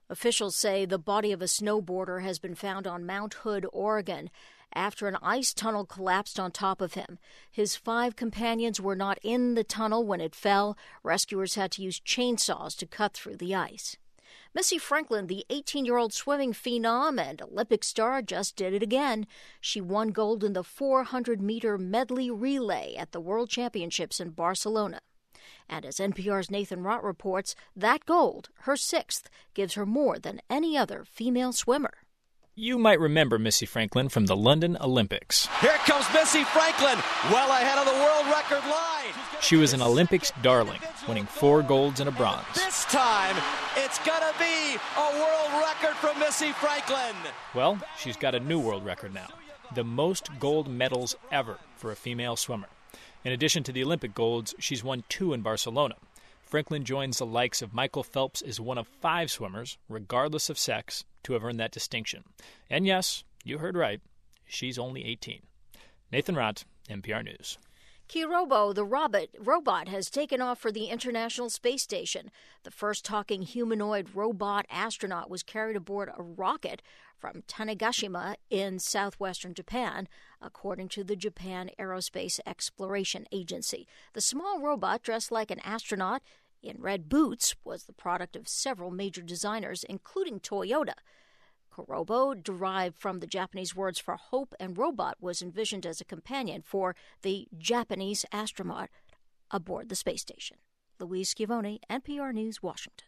Officials say the body of a snowboarder has been found on Mount Hood, Oregon, after an ice tunnel collapsed on top of him. His 5 companions were not in the tunnel when it fell. Rescuers had to use chainsaws to cut through the ice. Missy Franklin, the 18-year-old swimming phenom and Olympic star, just did it again. She won gold in the 400-meter medley relay at the World Championships in Barcelona. And as NPR's Nathan Rott reports, that gold, her 6th, gives her more than any other female swimmer. You might remember Missy Franklin from the London Olympics. Here comes Missy Franklin, well ahead of the world record line. She was an Olympics darling, winning 4 golds and a bronze. This time, it's gonna be a world record from Missy Franklin. Well, she's got a new world record now, the most gold medals ever for a female swimmer. In addition to the Olympic golds, she's won 2 in Barcelona. Franklin joins the likes of Michael Phelps as one of 5 swimmers, regardless of sex, to have earned that distinction. And yes, you heard right, she's only 18. Nathan Rott, NPR News. Kirobo, the robot, has taken off for the International Space Station. The first talking humanoid robot astronaut was carried aboard a rocket from Tanegashima in southwestern Japan, according to the Japan Aerospace Exploration Agency. The small robot, dressed like an astronaut in red boots, was the product of several major designers, including Toyota. Kirobo, derived from the Japanese words for hope and robot, was envisioned as a companion for the Japanese astronaut aboard the space station. Louise Schiavone, NPR News, Washington.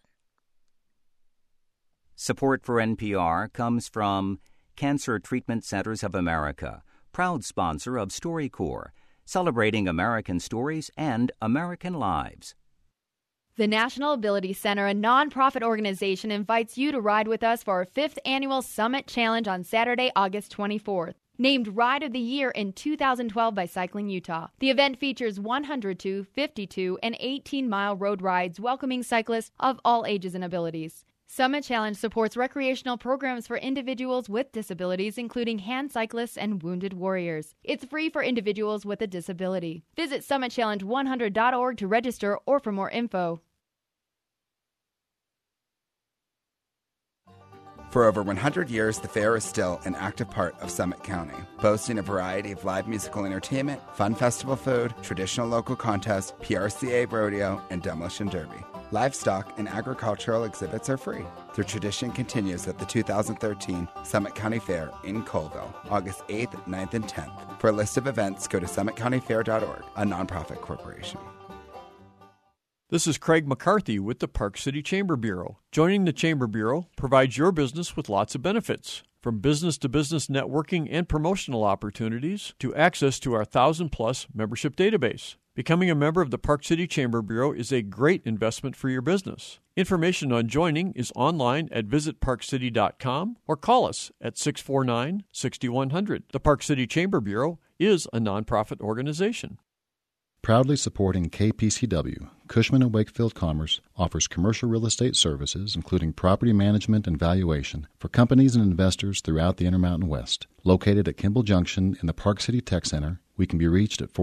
Support for NPR comes from Cancer Treatment Centers of America, proud sponsor of StoryCorps, celebrating American stories and American lives. The National Ability Center, a nonprofit organization, invites you to ride with us for our 5th annual Summit Challenge on Saturday, August 24th. Named Ride of the Year in 2012 by Cycling Utah. The event features 102, 52, and 18-mile road rides welcoming cyclists of all ages and abilities. Summit Challenge supports recreational programs for individuals with disabilities, including hand cyclists and wounded warriors. It's free for individuals with a disability. Visit summitchallenge100.org to register or for more info. For over 100 years, the fair is still an active part of Summit County, boasting a variety of live musical entertainment, fun festival food, traditional local contests, PRCA rodeo, and demolition derby. Livestock and agricultural exhibits are free. The tradition continues at the 2013 Summit County Fair in Colville, August 8th, 9th, and 10th. For a list of events, go to summitcountyfair.org, a nonprofit corporation. This is Craig McCarthy with the Park City Chamber Bureau. Joining the Chamber Bureau provides your business with lots of benefits, from business-to-business networking and promotional opportunities to access to our 1,000-plus membership database. Becoming a member of the Park City Chamber Bureau is a great investment for your business. Information on joining is online at visitparkcity.com or call us at 649-6100. The Park City Chamber Bureau is a nonprofit organization. Proudly supporting KPCW, Cushman & Wakefield Commerce offers commercial real estate services, including property management and valuation, for companies and investors throughout the Intermountain West. Located at Kimball Junction in the Park City Tech Center, we can be reached at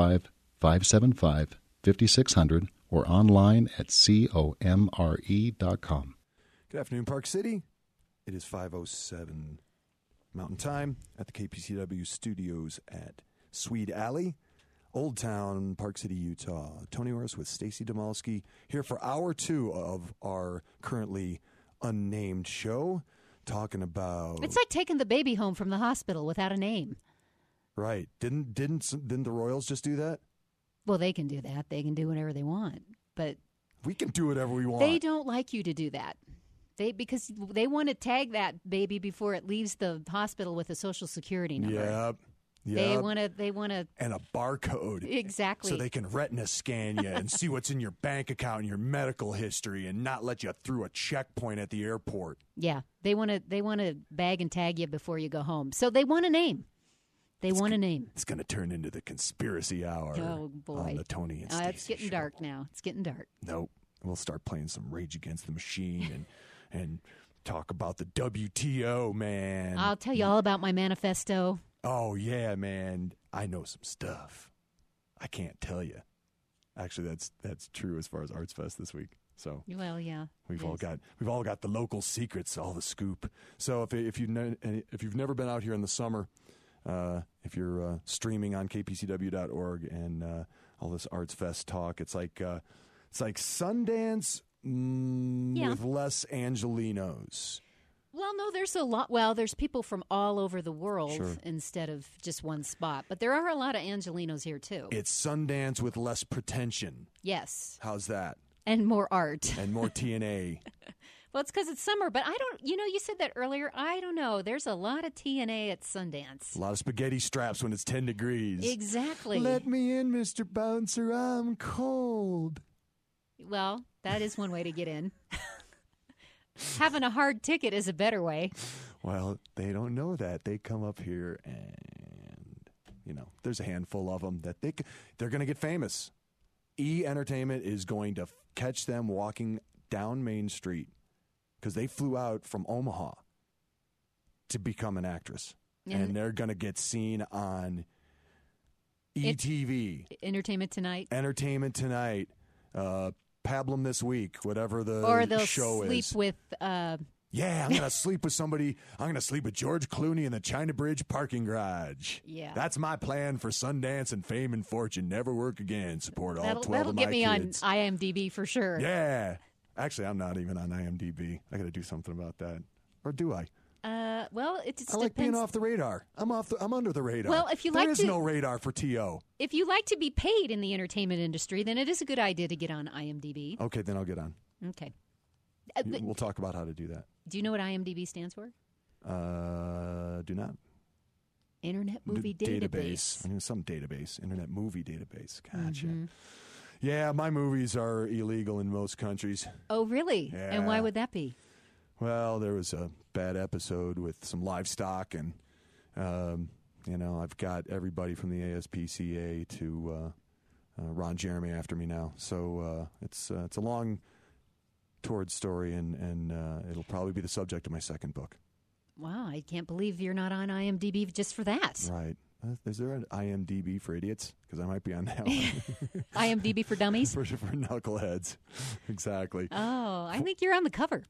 435-575-5600 or online at comre.com. Good afternoon, Park City. It is 5:07 Mountain Time at the KPCW studios at Swede Alley, Old Town, Park City, Utah. Tony Orris with Stacy Demolsky here for hour 2 of our currently unnamed show, talking about... It's like taking the baby home from the hospital without a name. Right. Didn't the Royals just do that? Well, they can do that. They can do whatever they want. But we can do whatever we want. They don't like you to do that. Because they want to tag that baby before it leaves the hospital with a Social Security number. Yep. They want to, and a barcode. Exactly. So they can retina scan you and see what's in your bank account and your medical history, and not let you through a checkpoint at the airport. Yeah, they want to bag and tag you before you go home. So they want a name. It's going to turn into the conspiracy hour. Oh boy, on the Tony and Stacey it's getting show. dark now. It's getting dark. Nope. We'll start playing some Rage Against the Machine and talk about the WTO, man. I'll tell you all about my manifesto. Oh, yeah, man. I know some stuff. I can't tell you. Actually, that's true as far as Arts Fest this week. So well, yeah, we've all got the local secrets, all the scoop. So if you've never been out here in the summer, if you're streaming on kpcw.org and all this Arts Fest talk, it's like Sundance with less Angelinos. Well, no, there's a lot. Well, there's people from all over the world instead of just one spot. But there are a lot of Angelinos here, too. It's Sundance with less pretension. Yes. How's that? And more art. And more TNA. Well, it's because it's summer. But I don't, you said that earlier. I don't know. There's a lot of TNA at Sundance. A lot of spaghetti straps when it's 10 degrees. Exactly. Let me in, Mr. Bouncer. I'm cold. Well, that is one way to get in. Having a hard ticket is a better way. Well, they don't know that. They come up here and, there's a handful of them that they're going to get famous. E! Entertainment is going to catch them walking down Main Street because they flew out from Omaha to become an actress. And they're going to get seen on ETV. Entertainment Tonight. Entertainment Tonight. Pablum This Week, whatever the or they'll show sleep is. With. Yeah, I'm going to sleep with somebody. I'm going to sleep with George Clooney in the China Bridge parking garage. Yeah. That's my plan for Sundance and fame and fortune. Never work again. Support all 12 of my kids. That'll get me on IMDb for sure. Yeah. Actually, I'm not even on IMDb. I got to do something about that. Or do I? Well, it just I like depends. being off the radar. I'm under the radar. Well, if you there like is no radar for TO. If you like to be paid in the entertainment industry, then it is a good idea to get on IMDb. Okay, then I'll get on. Okay. We'll talk about how to do that. Do you know what IMDb stands for? Do not. Internet Movie Database. I knew some database. Internet Movie Database. Gotcha. Mm-hmm. Yeah, my movies are illegal in most countries. Oh, really? Yeah. And why would that be? Well, there was a bad episode with some livestock, and I've got everybody from the ASPCA to Ron Jeremy after me now. So it's a long, torrid story, and it'll probably be the subject of my second book. Wow, I can't believe you're not on IMDb just for that. Right. Is there an IMDb for idiots? Because I might be on that one. IMDb for dummies? for knuckleheads. Exactly. Oh, I think you're on the cover.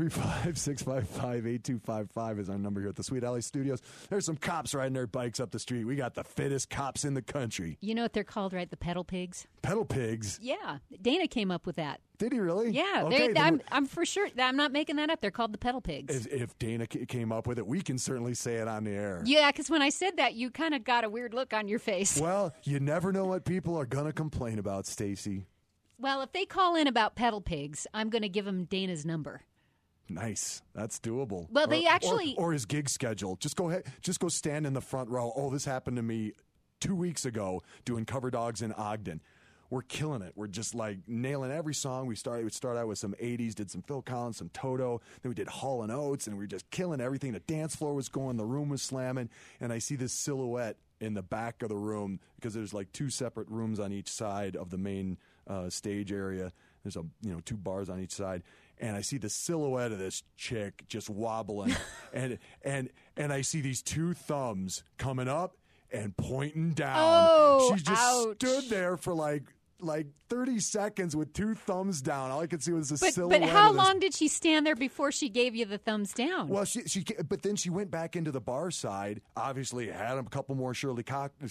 435-655-8255 is our number here at the Sweet Alley Studios. There's some cops riding their bikes up the street. We got the fittest cops in the country. You know what they're called, right? The pedal pigs? Pedal pigs? Yeah. Dana came up with that. Did he really? Yeah. Okay, I'm for sure. I'm not making that up. They're called the pedal pigs. If Dana came up with it, we can certainly say it on the air. Yeah, because when I said that, you kind of got a weird look on your face. Well, you never know what people are going to complain about, Stacy. Well, if they call in about pedal pigs, I'm going to give them Dana's number. Nice. That's doable. Well, they actually... Or his gig schedule. Just go ahead. Just go stand in the front row. Oh, this happened to me 2 weeks ago doing Cover Dogs in Ogden. We're killing it. We're just like nailing every song. We start out with some 80s, did some Phil Collins, some Toto. Then we did Hall & Oates, and we were just killing everything. The dance floor was going. The room was slamming. And I see this silhouette in the back of the room because there's like two separate rooms on each side of the main stage area. There's two bars on each side. And I see the silhouette of this chick just wobbling. and I see these two thumbs coming up and pointing down. Oh, she just ouch. stood there for like 30 seconds with two thumbs down. All I could see was the silhouette. But how long did she stand there before she gave you the thumbs down? Well, but then she went back into the bar side. Obviously, had a couple more Shirley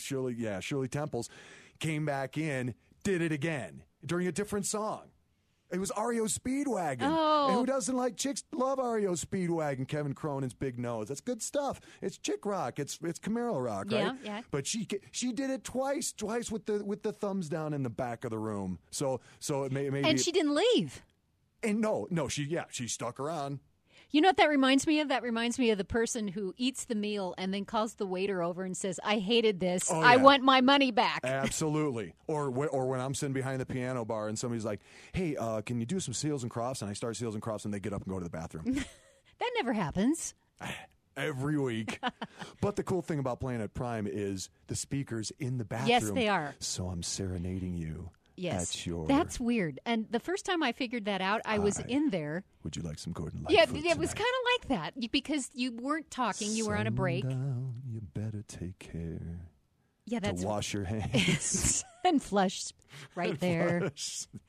Temples. Came back in, did it again during a different song. It was REO Speedwagon. Oh. And who doesn't like chicks? Love REO Speedwagon, Kevin Cronin's Big Nose. That's good stuff. It's chick rock. It's Camaro rock, right? Yeah. But she did it twice with the thumbs down in the back of the room. So it maybe. And she didn't leave. And no, she stuck around. You know what that reminds me of? That reminds me of the person who eats the meal and then calls the waiter over and says, I hated this. Oh, I yeah. want my money back. Absolutely. Or when I'm sitting behind the piano bar and somebody's like, hey, can you do some Seals and Crofts? And I start Seals and Crofts and they get up and go to the bathroom. That never happens. Every week. But the cool thing about playing at Prime is the speakers in the bathroom. Yes, they are. So I'm serenading you. Yes. At That's weird. And the first time I figured that out, I was in there. Would you like some Gordon Yeah, Lightfoot it was tonight? kind of like that because you weren't talking. You were on a break. Sundown, you better take care. Yeah, that's to wash your hands. and flush right there.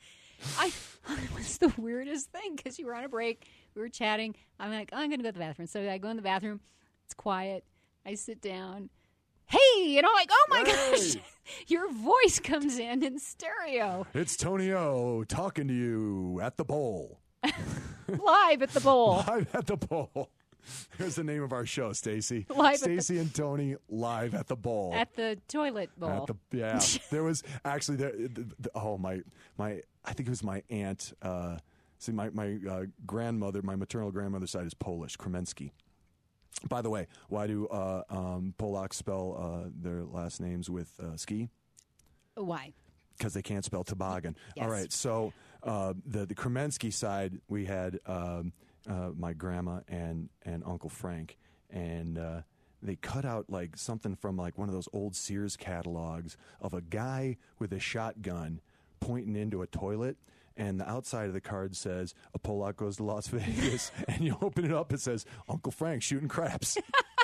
It was the weirdest thing because you were on a break. We were chatting. I'm like, I'm going to go to the bathroom. So I go in the bathroom. It's quiet. I sit down. Hey, and I'm like, oh my gosh, your voice comes in stereo. It's Tony O talking to you at the bowl. Live at the bowl. Live at the bowl. Here's the name of our show, Stacy. Stacy and Tony live at the bowl. At the toilet bowl. There was actually I think it was my aunt. My grandmother, my maternal grandmother's side is Polish, Kremensky. By the way, why do Polacks spell their last names with ski? Why? Because they can't spell toboggan. Yes. All right, so the Kremensky side, we had my grandma and Uncle Frank, and they cut out like something from like one of those old Sears catalogs of a guy with a shotgun pointing into a toilet. And the outside of the card says, a Polak goes to Las Vegas. And you open it up, it says, Uncle Frank shooting craps.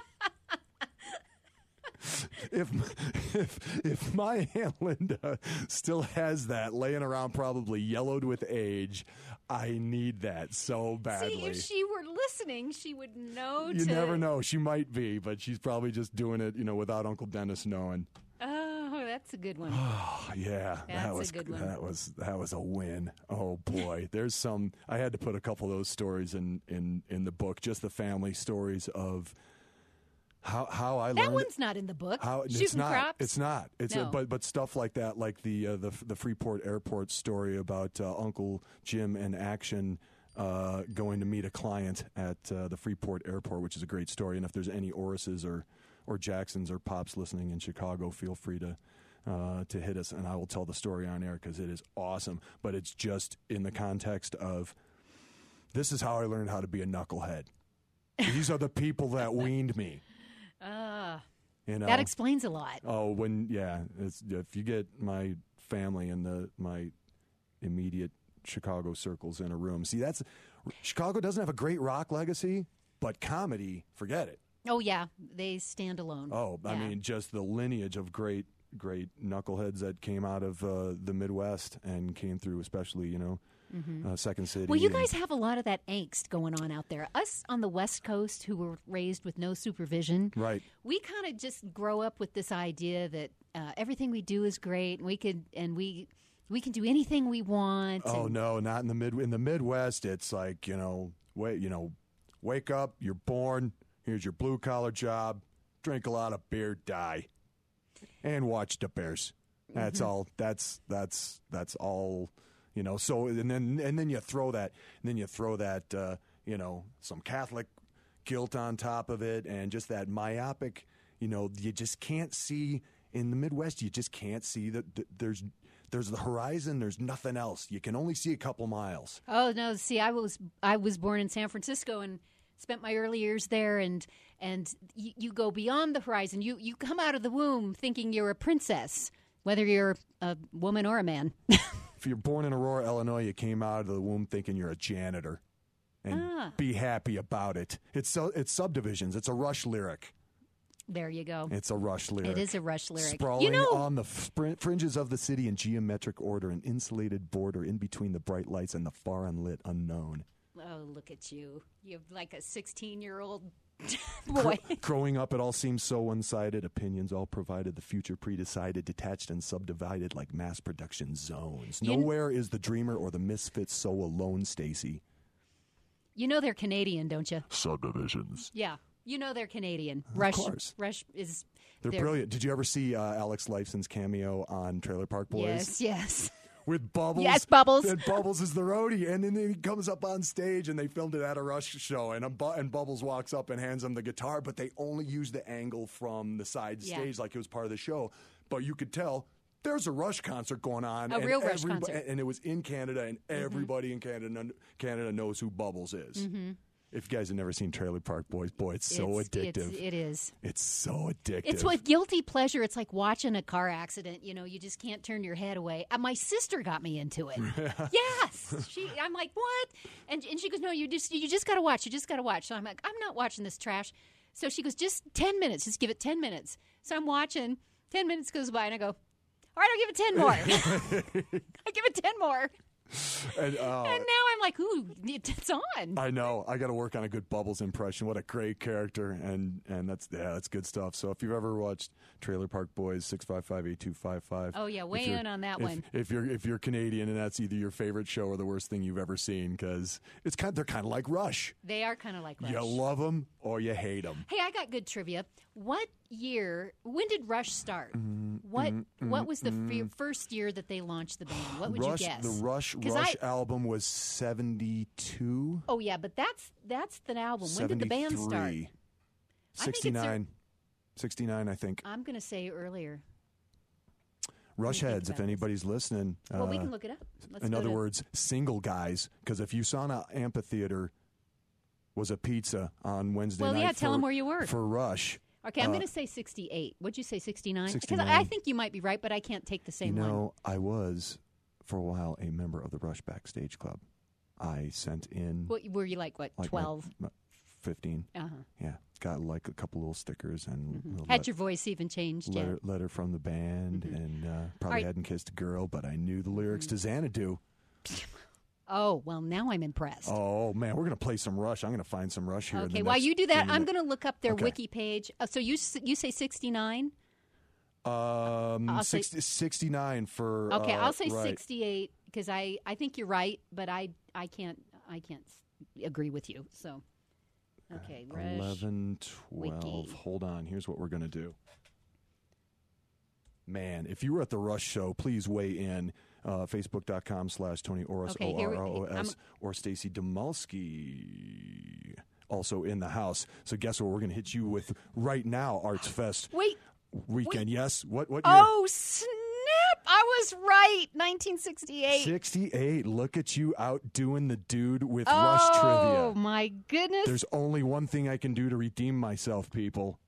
If my Aunt Linda still has that laying around, probably yellowed with age, I need that so badly. See, if she were listening, she would know. You never know. She might be, but she's probably just doing it, without Uncle Dennis knowing. Oh, that's a good one. Oh, yeah. That's a good one. That was a win. Oh, boy. There's I had to put a couple of those stories in the book, just the family stories of how I learned. That one's not in the book. Shooting craps? It's not. It's no. But stuff like that, like the Freeport Airport story about Uncle Jim in action going to meet a client at the Freeport Airport, which is a great story. And if there's any Orises or Jacksons or Pops listening in Chicago, feel free to hit us, and I will tell the story on air because it is awesome. But it's just in the context of this is how I learned how to be a knucklehead. These are the people that weaned me. That explains a lot. Oh, if you get my family and my immediate Chicago circles in a room. See, Chicago doesn't have a great rock legacy, but comedy, forget it. Oh, yeah. They stand alone. Oh, I mean, just the lineage of great knuckleheads that came out of the Midwest and came through, especially, Second City. Well, you guys have a lot of that angst going on out there. Us on the West Coast who were raised with no supervision, right? We kind of just grow up with this idea that everything we do is great, and we can do anything we want. Oh, no, not in the Midwest. It's like, wake up, you're born. Here's your blue-collar job. Drink a lot of beer, die, and watch the Bears. That's all. That's all. So and then you throw that. Some Catholic guilt on top of it, and just that myopic. You just can't see in the Midwest. You just can't see that there's the horizon. There's nothing else. You can only see a couple miles. Oh no! See, I was born in San Francisco and spent my early years there, and you go beyond the horizon. You come out of the womb thinking you're a princess, whether you're a woman or a man. If you're born in Aurora, Illinois, you came out of the womb thinking you're a janitor, and be happy about it. It's subdivisions. It's a Rush lyric. There you go. It's a Rush lyric. It is a Rush lyric. Sprawling on the fringes of the city in geometric order, an insulated border in between the bright lights and the far unlit unknown. Oh, look at you. You're like a 16-year-old boy. Growing up, it all seems so one-sided. Opinions all provided. The future pre-decided, detached and subdivided like mass production zones. Nowhere is the dreamer or the misfit so alone, Stacy. You know they're Canadian, don't you? Subdivisions. Yeah. You know they're Canadian. Of course. Rush is... They're brilliant. Did you ever see Alex Lifeson's cameo on Trailer Park Boys? Yes. With Bubbles. Yes, Bubbles. And Bubbles is the roadie. And then he comes up on stage, and they filmed it at a Rush show. And Bubbles walks up and hands him the guitar, but they only used the angle from the side stage like it was part of the show. But you could tell there's a Rush concert going on. A real Rush concert. And it was in Canada, and everybody in Canada knows who Bubbles is. Mm-hmm. If you guys have never seen Trailer Park Boys, boy, it's so addictive. It is. It's so addictive. It's with guilty pleasure. It's like watching a car accident. You just can't turn your head away. My sister got me into it. Yes. I'm like, what? And she goes, no, you just got to watch. You just got to watch. So I'm like, I'm not watching this trash. So she goes, just 10 minutes. Just give it 10 minutes. So I'm watching. 10 minutes goes by, and I go, all right, I'll give it 10 more. I give it 10 more. And now I'm like, ooh, it's on. I know. I got to work on a good Bubbles impression. What a great character, and that's good stuff. So if you've ever watched Trailer Park Boys, 655-8255. Oh yeah, weigh in on that one. If you're Canadian and that's either your favorite show or the worst thing you've ever seen, because they're kind of like Rush. They are kind of like Rush. You love them or you hate them. Hey, I got good trivia. When did Rush start? What was the first year that they launched the band? What would you guess? The Rush album was 72. Oh yeah, but that's the album. When did the band start? 69. 69, I think. I'm going to say earlier. Rush heads, if anybody's listening. Well, we can look it up. In other words, single guys, because if USANA Amphitheater was a pizza on Wednesday night. Well, yeah, tell them where you were. For Rush. Okay, I'm going to say 68. Would you say 69? 69. Because I think you might be right, but I can't take the same one. I was, for a while, a member of the Rush Backstage Club. I sent in... Were you like 12? 15. Uh-huh. Yeah. Got like a couple little stickers and... Had your voice even changed yet? Letter from the band, and probably hadn't kissed a girl, but I knew the lyrics to Xanadu. Oh, well, now I'm impressed. Oh, man, we're going to play some Rush. I'm going to find some Rush here. Okay, while you do that, I'm going to look up their wiki page. So you say 69? 69 for... Okay, I'll say right. 68 because I think you're right, but I can't agree with you. So, okay, Rush 11, 12. wiki. Hold on. Here's what we're going to do. Man, if you were at the Rush show, please weigh in. Facebook.com/Tony Oros, okay, OROS, or Stacy Demulski, also in the house. So guess what we're going to hit you with right now, Arts Fest weekend. Yes? What year? Oh, snap! I was right. 1968. 68. Look at you out doing the dude with Rush trivia. Oh, my goodness. There's only one thing I can do to redeem myself, people.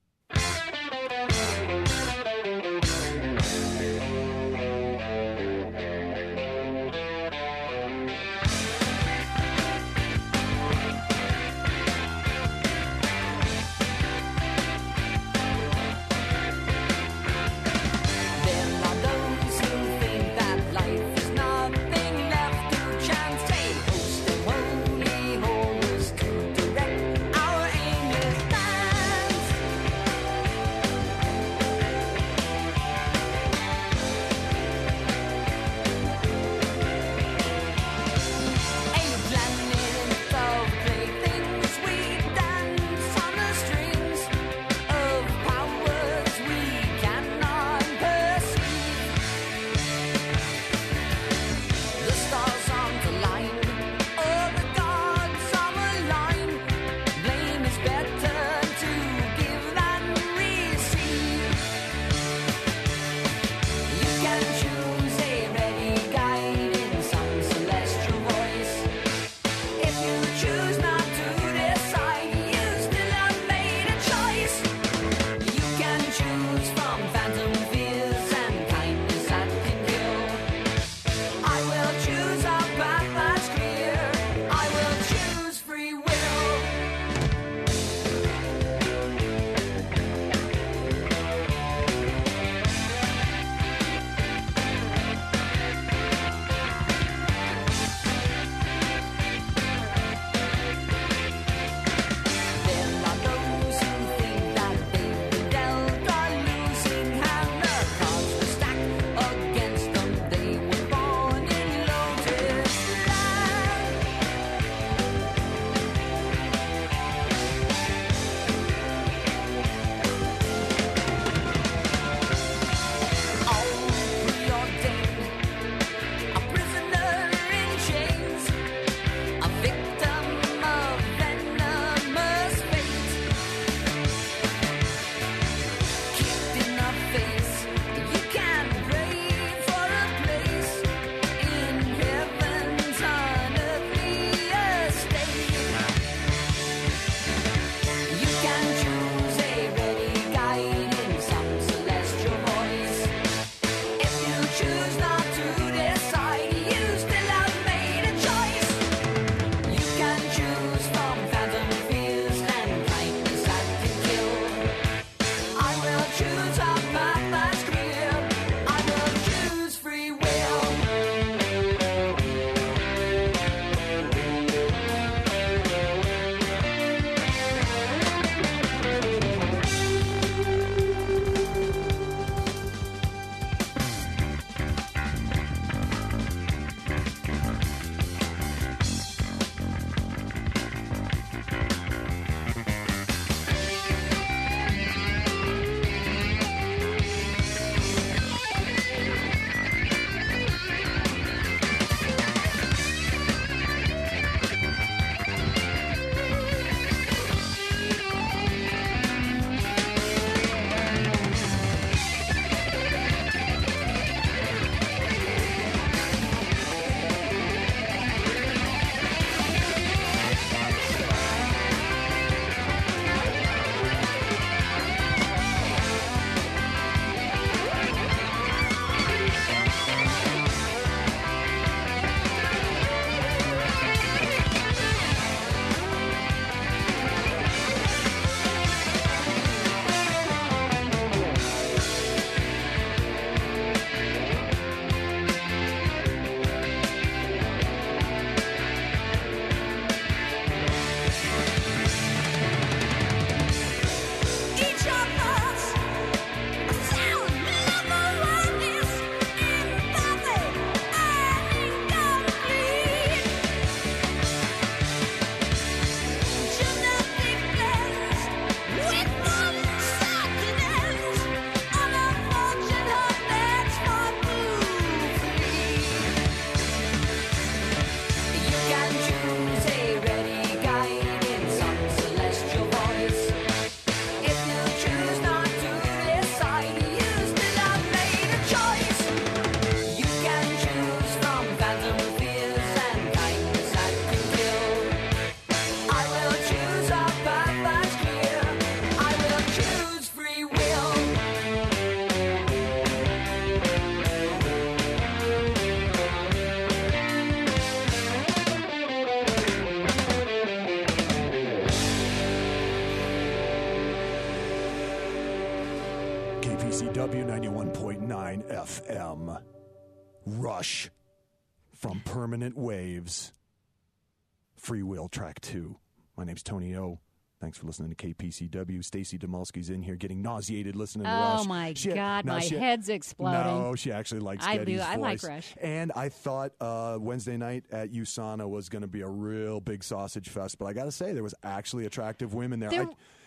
KPCW 91.9 FM. Rush from Permanent Waves. Free Will Track 2. My name's Tony O. Thanks for listening to KPCW. Stacy Demolsky's in here getting nauseated listening to Rush. Oh, my God. My head's exploding. No, she actually likes Getty's voice. I like Rush. And I thought Wednesday night at USANA was going to be a real big sausage fest. But I got to say, there was actually attractive women there.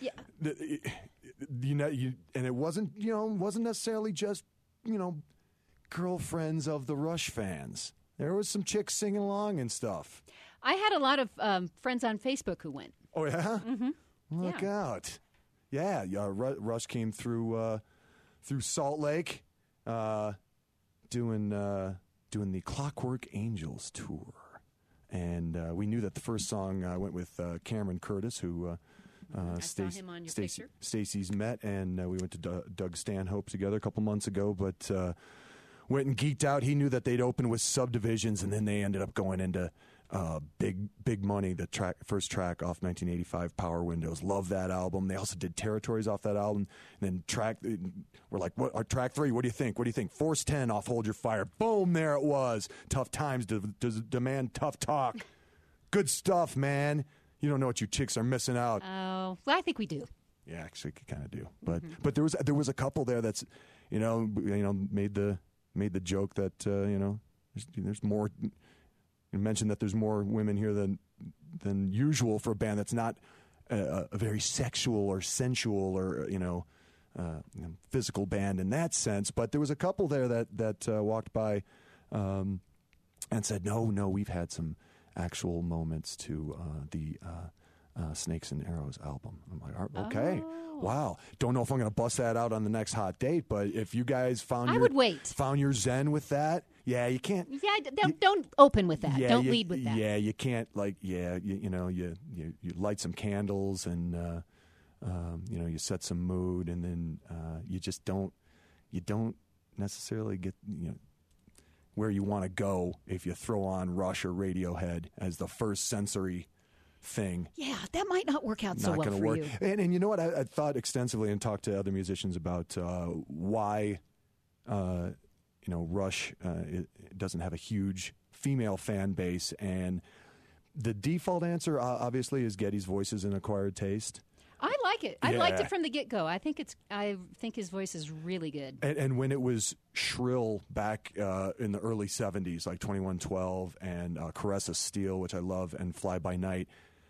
And it wasn't, wasn't necessarily just, girlfriends of the Rush fans. There was some chicks singing along and stuff. I had a lot of friends on Facebook who went. Oh, yeah? Mm-hmm. Look out. Yeah, Rush came through Salt Lake doing the Clockwork Angels tour. And we knew that the first song went with Cameron Curtis, who saw him on your picture. Stacy's met, and we went to Doug Stanhope together a couple months ago, but went and geeked out. He knew that they'd open with Subdivisions, and then they ended up going into Big Money, the first track off 1985, Power Windows. Love that album. They also did Territories off that album. And then we're like, what? Track 3, what do you think? What do you think? Force 10 off Hold Your Fire. Boom, there it was. Tough times demand tough talk. Good stuff, man. You don't know what you chicks are missing out. Oh, well, I think we do. Yeah, actually, kind of do. But there was a couple there that's, made the joke that there's more. You mentioned that there's more women here than usual for a band that's not a very sexual or sensual or physical band in that sense. But there was a couple there that walked by and said, no, we've had some actual moments to the Snakes and Arrows album. I'm like, okay. Oh. Wow. Don't know if I'm going to bust that out on the next hot date, but if you guys found your zen with that, yeah, you can't. Yeah, don't open with that. Don't lead with that. Yeah, you can't you light some candles and you set some mood, and then you just don't necessarily get where you want to go if you throw on Rush or Radiohead as the first sensory thing. Yeah, that might not work out so well for work. you. And you know what? I thought extensively and talked to other musicians about why Rush it doesn't have a huge female fan base. And the default answer, obviously, is Getty's voice is an acquired taste. I like it. I liked it from the get-go. I think his voice is really good. And when it was shrill back in the early 70s, like 2112 and Caress of Steel, which I love, and Fly By Night,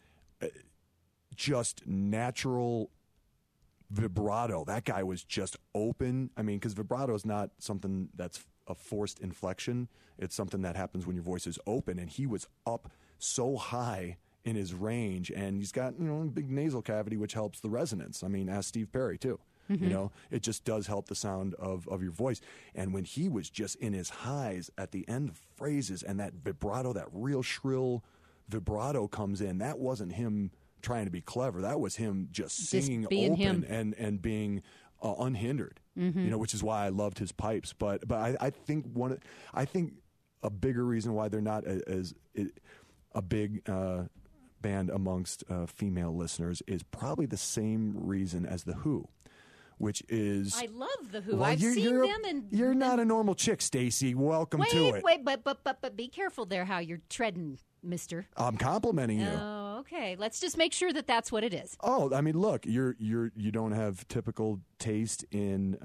just natural vibrato. That guy was just open. I mean, because vibrato is not something that's a forced inflection. It's something that happens when your voice is open, and he was up so high in his range, and he's got a big nasal cavity, which helps the resonance. I mean, ask Steve Perry too. Mm-hmm. It just does help the sound of your voice. And when he was just in his highs at the end of phrases, and that vibrato, that real shrill vibrato comes in, that wasn't him trying to be clever. That was him just singing open and being unhindered. Mm-hmm. Which is why I loved his pipes. But I think a bigger reason why they're not as a big band amongst female listeners is probably the same reason as The Who, which is... I love The Who. I've seen them. And you're not a normal chick, Stacy. Welcome to it. Wait, but be careful there how you're treading, mister. I'm complimenting you. Oh, okay. Let's just make sure that that's what it is. Oh, I mean, look, you don't have typical taste in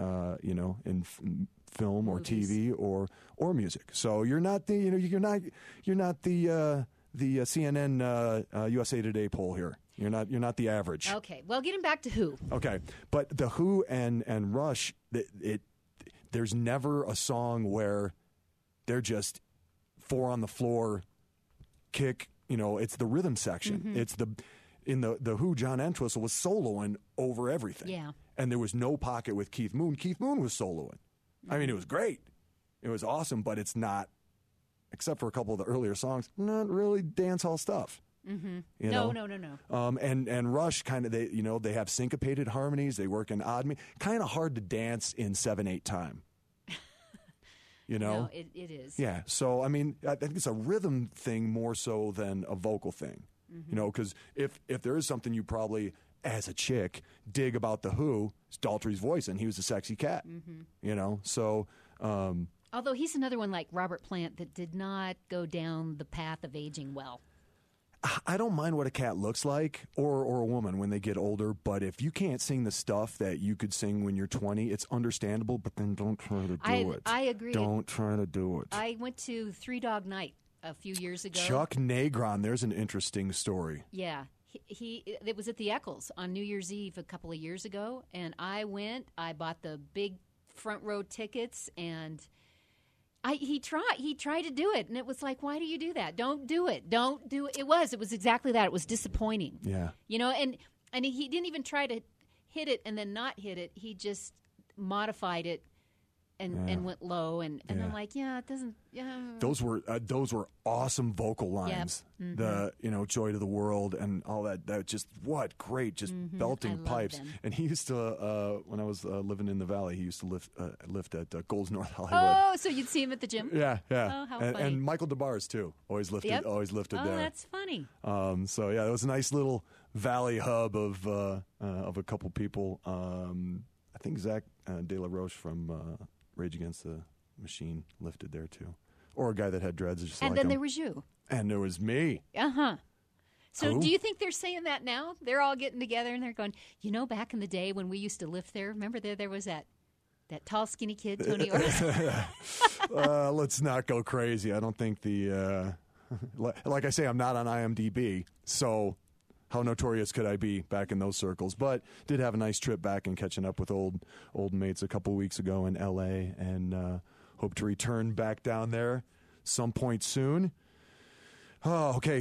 film or TV or music. So you're not the the CNN USA Today poll here. You're not the average. Okay. Well, getting back to Who. Okay, but The Who and Rush, there's never a song where they're just four on the floor, kick. It's the rhythm section. Mm-hmm. It's in the Who, John Entwistle was soloing over everything. Yeah. And there was no pocket with Keith Moon. Keith Moon was soloing. Mm-hmm. I mean, it was great. It was awesome, but it's not, except for a couple of the earlier songs, not really dance hall stuff. Mm-hmm. No. And Rush kind of they have syncopated harmonies. They work in odd, kind of hard to dance in 7/8 time. No, it is. Yeah. So I mean, I think it's a rhythm thing more so than a vocal thing. You know, because if there is something you probably, as a chick, dig about The Who, it's Daltrey's voice, and he was a sexy cat. You know, so... although he's another one like Robert Plant that did not go down the path of aging well. I don't mind what a cat looks like or a woman when they get older, but if you can't sing the stuff that you could sing when you're 20, it's understandable, but then don't try to do it. I agree. Don't try to do it. I went to Three Dog Night a few years ago. Chuck Negron, there's an interesting story. Yeah. It was at the Eccles on New Year's Eve a couple of years ago, and I went. I bought the big front row tickets, and he tried to do it, and it was like, why do you do that? Don't do it. It was exactly that. It was disappointing. Yeah. You know, and he didn't even try to hit it and then not hit it. He just modified it and went low, and I'm like, it doesn't. Yeah. Those were awesome vocal lines. Yep. The Joy to the World and all that. That just great, belting pipes. them. And he used to when I was living in the Valley, he used to lift at Gold's North Hollywood. Oh, so you'd see him at the gym? Yeah. Oh, how funny. And Michael DeBar's too. Always lifted there. Oh, that's funny. So yeah, it was a nice little Valley hub of a couple people. I think Zach De La Roche from Rage Against the Machine lifted there too, or a guy that had dreads. Just and like then him. there was you. And there was me. So Who? do you think they're saying that now? They're all getting together and they're going, back in the day when we used to lift there, remember there was that tall, skinny kid, Tony Orson? Let's not go crazy. I don't think like I say, I'm not on IMDb, so how notorious could I be back in those circles? But did have a nice trip back and catching up with old mates a couple weeks ago in L.A. and hope to return back down there some point soon. Oh, okay.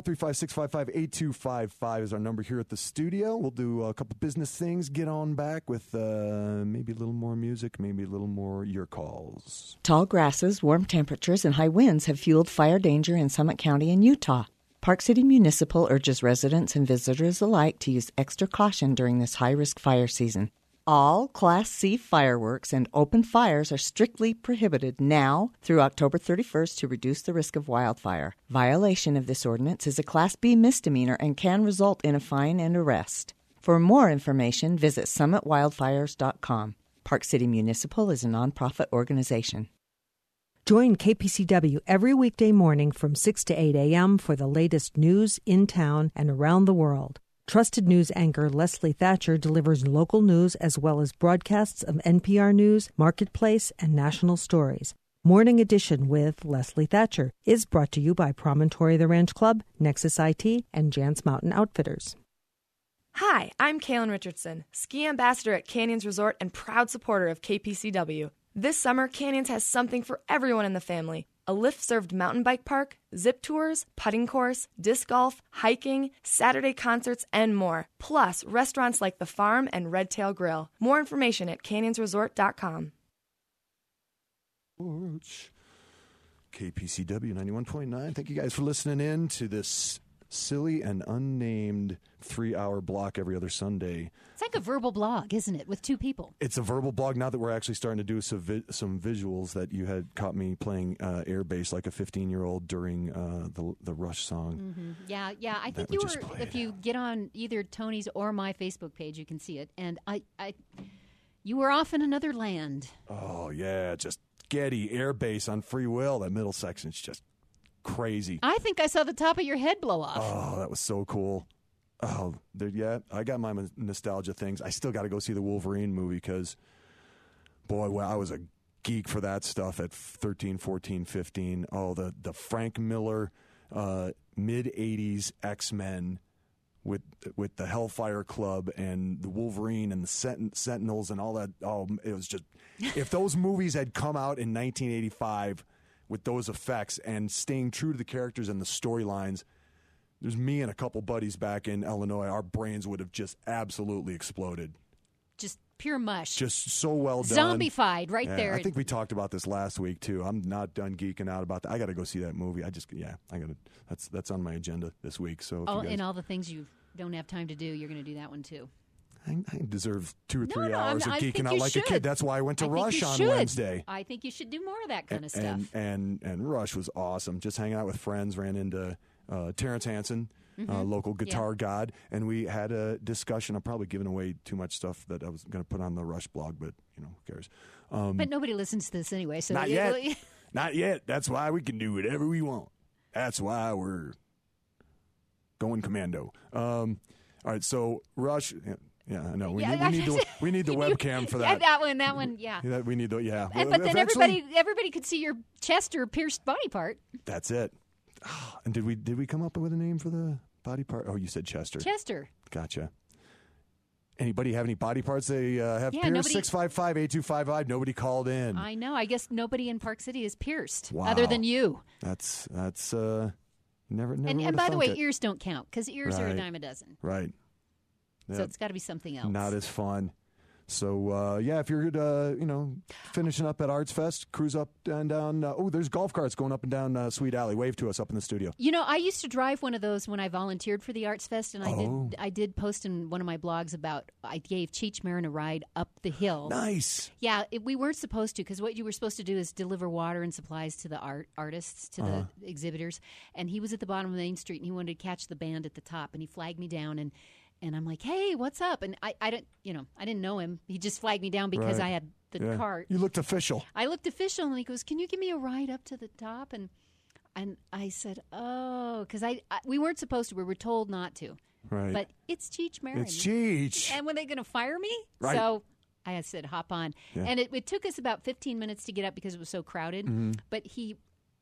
435-655-8255 is our number here at the studio. We'll do a couple business things, get on back with maybe a little more music, maybe a little more your calls. Tall grasses, warm temperatures, and high winds have fueled fire danger in Summit County and Utah. Park City Municipal urges residents and visitors alike to use extra caution during this high-risk fire season. All Class C fireworks and open fires are strictly prohibited now through October 31st to reduce the risk of wildfire. Violation of this ordinance is a Class B misdemeanor and can result in a fine and arrest. For more information, visit summitwildfires.com. Park City Municipal is a nonprofit organization. Join KPCW every weekday morning from 6 to 8 a.m. for the latest news in town and around the world. Trusted news anchor Leslie Thatcher delivers local news as well as broadcasts of NPR News, Marketplace, and national stories. Morning Edition with Leslie Thatcher is brought to you by Promontory The Ranch Club, Nexus IT, and Jance Mountain Outfitters. Hi, I'm Kaylin Richardson, ski ambassador at Canyons Resort and proud supporter of KPCW. This summer, Canyons has something for everyone in the family. A lift-served mountain bike park, zip tours, putting course, disc golf, hiking, Saturday concerts, and more. Plus, restaurants like The Farm and Red Tail Grill. More information at canyonsresort.com. KPCW 91.9. Thank you guys for listening in to this silly and unnamed 3-hour block every other Sunday. It's like a verbal blog, isn't it, with two people? It's a verbal blog now that we're actually starting to do some visuals that you had caught me playing air bass like a 15-year-old during the Rush song. Mm-hmm. Yeah. I think if you get on either Tony's or my Facebook page, you can see it. And you were off in another land. Oh, yeah, just Getty air bass on Free Will. That middle section's just crazy. I think I saw the top of your head blow off. Oh, that was so cool. Oh, I got my nostalgia things. I still got to go see the Wolverine movie because, boy, I was a geek for that stuff at 13, 14, 15. Oh, the Frank Miller mid-'80s X-Men with the Hellfire Club and the Wolverine and the Sentinels and all that. Oh, it was just, if those movies had come out in 1985 with those effects and staying true to the characters and the storylines, there's me and a couple buddies back in Illinois, our brains would have just absolutely exploded. Just pure mush. Just so well done. Zombified right there. I think we talked about this last week too. I'm not done geeking out about that. I got to go see that movie. That's on my agenda this week. So and all the things you don't have time to do, you're going to do that one too. I deserve 2 or 3 hours of geeking out like a kid. That's why I went to Rush on Wednesday. I think you should do more of that kind of stuff. And Rush was awesome. Just hanging out with friends. Ran into Terrence Hansen, local guitar god, and we had a discussion. I'm probably giving away too much stuff that I was going to put on the Rush blog, but who cares? But nobody listens to this anyway, so not yet. Not yet. That's why we can do whatever we want. That's why we're going commando. All right, so Rush. Yeah, I know. We need the webcam for that. Yeah, that one. Yeah. We need the But then everybody could see your chest or pierced body part. That's it. And did we come up with a name for the body part? Oh, you said Chester. Chester. Gotcha. Anybody have any body parts they have pierced? 655-8255. Nobody called in. I know. I guess nobody in Park City is pierced, wow. other than you. That's never. And by the way, ears don't count because ears are a dime a dozen. Right. So it's got to be something else. Not as fun. So, if you're, finishing up at Arts Fest, cruise up and down. There's golf carts going up and down Sweet Alley. Wave to us up in the studio. I used to drive one of those when I volunteered for the Arts Fest, and I did post in one of my blogs about I gave Cheech Marin a ride up the hill. Nice. Yeah, we weren't supposed to, because what you were supposed to do is deliver water and supplies to the artists, to the exhibitors. And he was at the bottom of Main Street, and he wanted to catch the band at the top, and he flagged me down, and I'm like, hey, what's up? And I didn't know him. He just flagged me down because I had the cart. You looked official. I looked official, and he goes, can you give me a ride up to the top? And I said, because we weren't supposed to. We were told not to. Right. But it's Cheech Marin. It's Cheech. And were they going to fire me? Right. So I said, hop on. Yeah. And it took us about 15 minutes to get up because it was so crowded. Mm-hmm. But he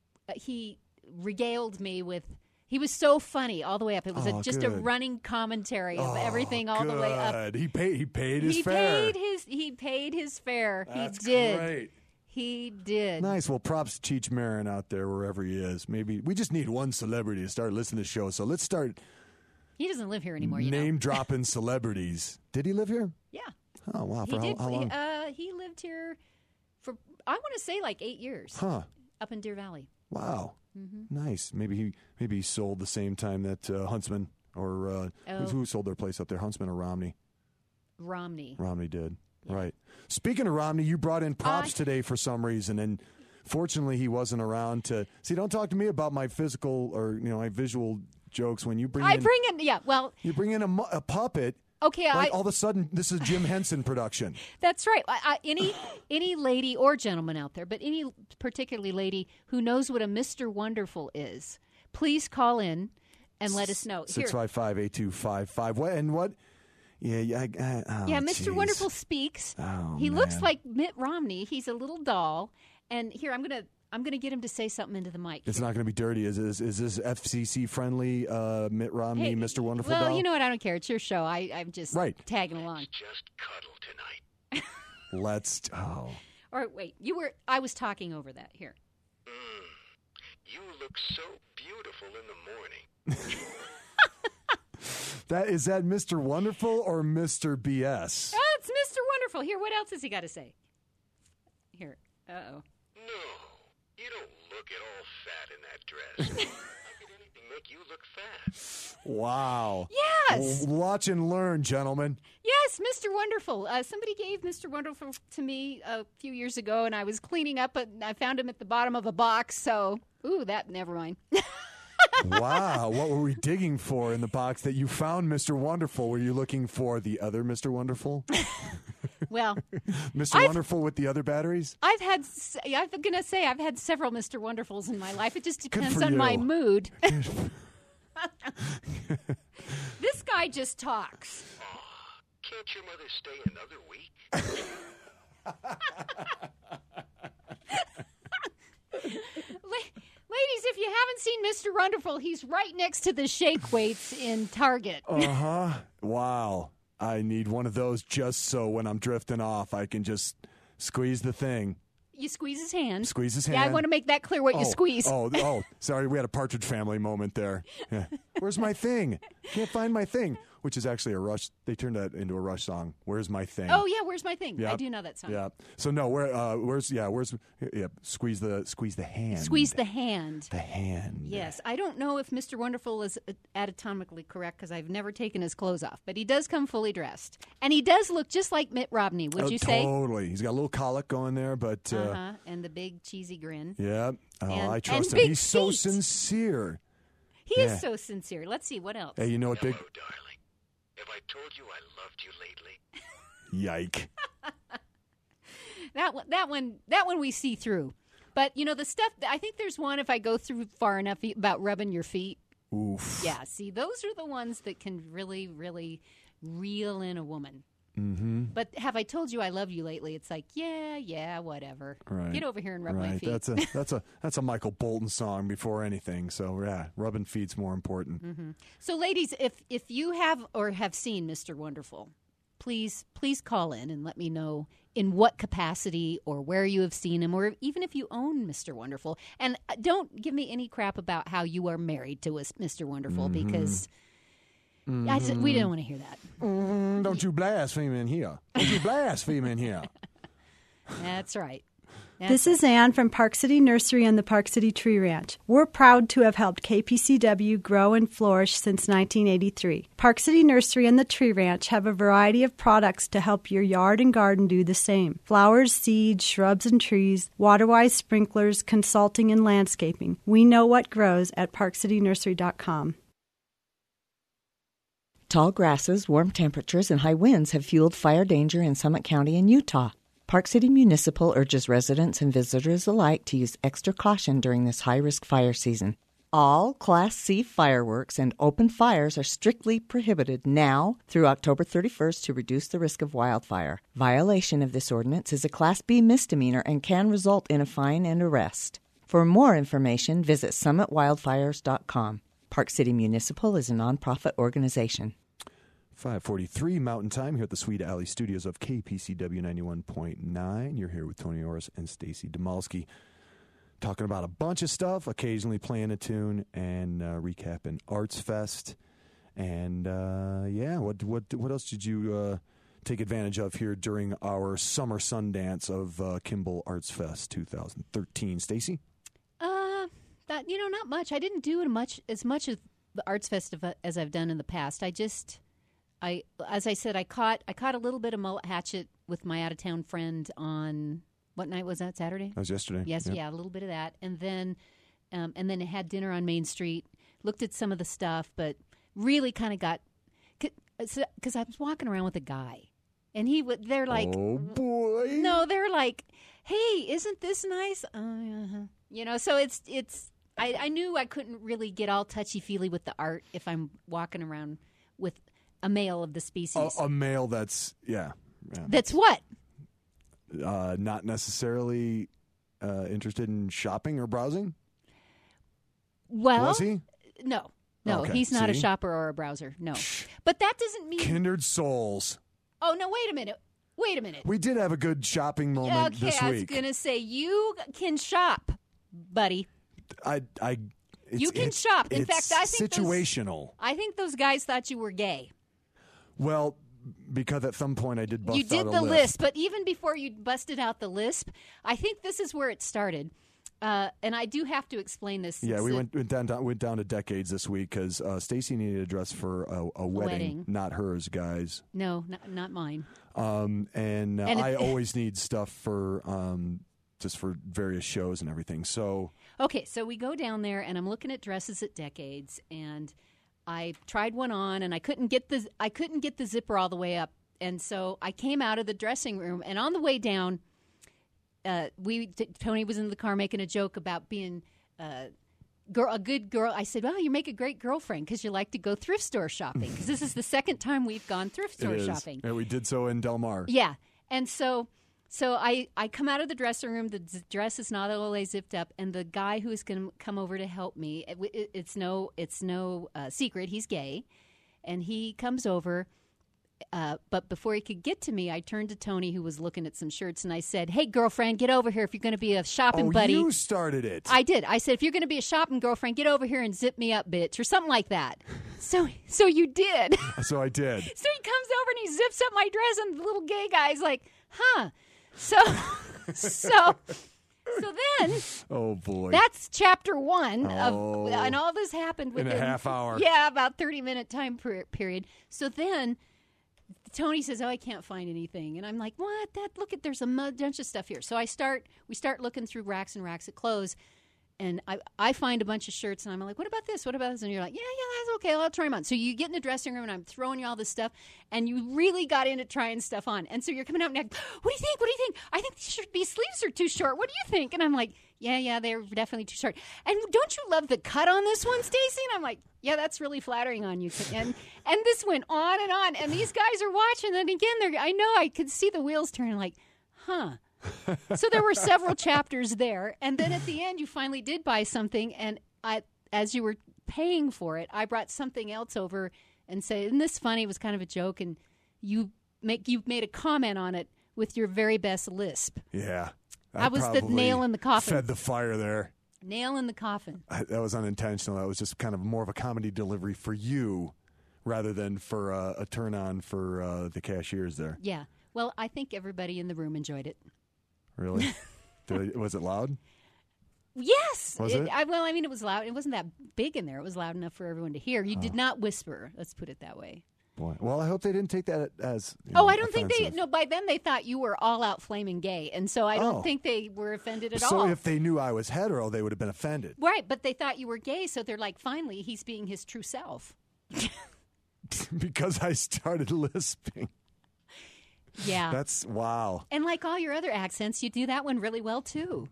regaled me with... He was so funny all the way up. It was just a running commentary of everything all the way up. He paid his fare. He paid his fare. That's he did. Great. He did. Nice. Well, props to Cheech Marin out there wherever he is. Maybe we just need one celebrity to start listening to the show. So let's start. He doesn't live here anymore. Name dropping celebrities. Did he live here? Yeah. Oh wow. For how long? He lived here for I want to say like 8 years. Huh. Up in Deer Valley. Wow. Mm-hmm. Nice. Maybe he sold the same time that Huntsman or who sold their place up there? Huntsman or Romney? Romney. Romney did. Yeah. Right. Speaking of Romney, you brought in props today for some reason, and fortunately he wasn't around to see. Don't talk to me about my physical or my visual jokes when you bring. You bring in a puppet. Okay, all of a sudden, this is Jim Henson production. That's right. Any lady or gentleman out there, but any particularly lady who knows what a Mr. Wonderful is, please call in and let us know. 655-8255. What and what? Yeah, Mr. Wonderful speaks. Oh, he looks like Mitt Romney. He's a little doll. And here, I'm gonna get him to say something into the mic. It's not going to be dirty. Is this FCC friendly? Mitt Romney, Mr. Wonderful. Well, doll? you know what? I don't care. It's your show. I'm just tagging along. Let's just cuddle tonight. Let's. Or wait, I was talking over that. Here. You look so beautiful in the morning. Is that Mr. Wonderful or Mr. BS? Oh, it's Mr. Wonderful. Here, what else has he got to say? Here. Uh-oh. No, you don't look at all fat in that dress. How could anything make you look fat? Wow. Yes. Watch and learn, gentlemen. Yes, Mr. Wonderful. Somebody gave Mr. Wonderful to me a few years ago, and I was cleaning up, and I found him at the bottom of a box, so, never mind. Wow. What were we digging for in the box that you found Mr. Wonderful? Were you looking for the other Mr. Wonderful? Well, Mr. Wonderful with the other batteries? I've had several Mr. Wonderfuls in my life. It just depends on my mood. This guy just talks. Can't your mother stay another week? Ladies, if you haven't seen Mr. Wonderful, he's right next to the shake weights in Target. Wow. I need one of those just so when I'm drifting off, I can just squeeze the thing. You squeeze his hand. Squeeze his hand. Yeah, I want to make that clear what you squeeze. Sorry, we had a Partridge Family moment there. Yeah. Where's my thing? Can't find my thing. Which is actually a Rush. They turned that into a Rush song. Where's my thing? Oh yeah, where's my thing? Yep. I do know that song. Yeah. So no, where's squeeze the hand. Squeeze the hand. The hand. Yes, I don't know if Mr. Wonderful is anatomically correct because I've never taken his clothes off, but he does come fully dressed, and he does look just like Mitt Romney. Would you say? Totally. He's got a little colic going there, but and the big cheesy grin. Yeah. And I trust him. He's so sincere. He is so sincere. Let's see, what else? Hey, you know what, Big? Hello, darling. Have I told you I loved you lately? Yike. That one we see through. But, you know, the stuff, I think there's one, if I go through far enough, about rubbing your feet. Oof. Yeah, see, those are the ones that can really, really reel in a woman. Mm-hmm. But have I told you I love you lately? It's like, yeah, whatever. Right. Get over here and rub my feet. That's a Michael Bolton song before anything. So yeah, rubbing feet's more important. Mm-hmm. So, ladies, if you have or have seen Mr. Wonderful, please call in and let me know in what capacity or where you have seen him, or even if you own Mr. Wonderful. And don't give me any crap about how you are married to Mr. Wonderful, because we don't want to hear that. Don't you blaspheme in here. Don't you blaspheme in here. That's right. This is Ann from Park City Nursery and the Park City Tree Ranch. We're proud to have helped KPCW grow and flourish since 1983. Park City Nursery and the Tree Ranch have a variety of products to help your yard and garden do the same. Flowers, seeds, shrubs and trees, water-wise sprinklers, consulting, and landscaping. We know what grows at parkcitynursery.com. Tall grasses, warm temperatures, and high winds have fueled fire danger in Summit County and Utah. Park City Municipal urges residents and visitors alike to use extra caution during this high-risk fire season. All Class C fireworks and open fires are strictly prohibited now through October 31st to reduce the risk of wildfire. Violation of this ordinance is a Class B misdemeanor and can result in a fine and arrest. For more information, visit summitwildfires.com. Park City Municipal is a nonprofit organization. 5:43 Mountain Time here at the Sweet Alley Studios of KPCW 91.9. You're here with Tony Orris and Stacy Demalski, talking about a bunch of stuff, occasionally playing a tune, and recapping Arts Fest. And what else did you take advantage of here during our summer Sundance of Kimball Arts Fest 2013, Stacy? Not much. I didn't do as much of the Arts Festival as I've done in the past. As I said, I caught a little bit of Mullet Hatchet with my out-of-town friend on, what night was that, Saturday? That was yesterday. Yes, yep. Yeah, a little bit of that. And then I had dinner on Main Street, looked at some of the stuff, but really kind of got, because I was walking around with a guy, and they're like, oh boy. No, they're like, hey, isn't this nice? So it's, I knew I couldn't really get all touchy-feely with the art if I'm walking around with a male of the species. A male that's, That's what? Not necessarily interested in shopping or browsing? Well, was he? No, okay. He's not a See? shopper or a browser, no. But that doesn't mean... Kindred souls. Oh, no, wait a minute. We did have a good shopping moment this week. I was going to say, you can shop, buddy. You can shop. In fact, I think situational. I think those guys thought you were gay. Well, because at some point I did bust out a lisp. You did the lisp, but even before you busted out the lisp, I think this is where it started. And I do have to explain this. Yeah, we went down to decades this week because Stacy needed a dress for a wedding, not hers, guys. No, not mine. And I always need stuff for just for various shows and everything. So okay, so we go down there, and I'm looking at dresses at Decades, and I tried one on, and I couldn't get the zipper all the way up, and so I came out of the dressing room, and on the way down, Tony was in the car making a joke about being a good girl. I said, "Well, you make a great girlfriend because you like to go thrift store shopping." Because this is the second time we've gone thrift store shopping, and we did so in Del Mar. Yeah, and so I come out of the dressing room. The dress is not all the way zipped up, and the guy who is going to come over to help me, it's no secret, he's gay, and he comes over. But before he could get to me, I turned to Tony, who was looking at some shirts, and I said, "Hey, girlfriend, get over here if you're going to be a shopping buddy." You started it. I did. I said, "If you're going to be a shopping girlfriend, get over here and zip me up, bitch," or something like that. So you did. So I did. So he comes over and he zips up my dress, and the little gay guy's like, "Huh." So then, oh boy, that's chapter one of, and all this happened within a half hour. Yeah, about 30-minute time period. So then Tony says, "Oh, I can't find anything," and I'm like, "What? There's a bunch of stuff here." So we start looking through racks and racks of clothes, And I find a bunch of shirts, and I'm like, what about this? What about this? And you're like, yeah, that's okay. I'll try them on. So you get in the dressing room, and I'm throwing you all this stuff, and you really got into trying stuff on. And so you're coming out and like, what do you think? What do you think? I think these sleeves are too short. What do you think? And I'm like, yeah, they're definitely too short. And don't you love the cut on this one, Stacey? And I'm like, yeah, that's really flattering on you. And this went on, and these guys are watching. And again, I know I could see the wheels turning like, huh. So there were several chapters there, and then at the end you finally did buy something, and as you were paying for it, I brought something else over and said, isn't this funny? It was kind of a joke, and you made a comment on it with your very best lisp. Yeah. I was the nail in the coffin. Fed the fire there. Nail in the coffin. That was unintentional. That was just kind of more of a comedy delivery for you rather than for a turn-on for the cashiers there. Yeah. Well, I think everybody in the room enjoyed it. Really? Was it loud? Yes. Was it? It was loud. It wasn't that big in there. It was loud enough for everyone to hear. You did not whisper. Let's put it that way. Boy. Well, I hope they didn't take that as I don't think they... No, by then they thought you were all-out flaming gay, and so I don't think they were offended at all. So if they knew I was hetero, they would have been offended. Right, but they thought you were gay, so they're like, finally, he's being his true self. Because I started lisping. Yeah. That's wow. And like all your other accents, you do that one really well, too.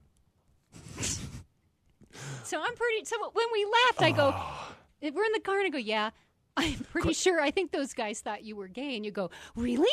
So when we left, I go, we're in the car, and I go, yeah, I'm pretty sure. I think those guys thought you were gay. And you go, really?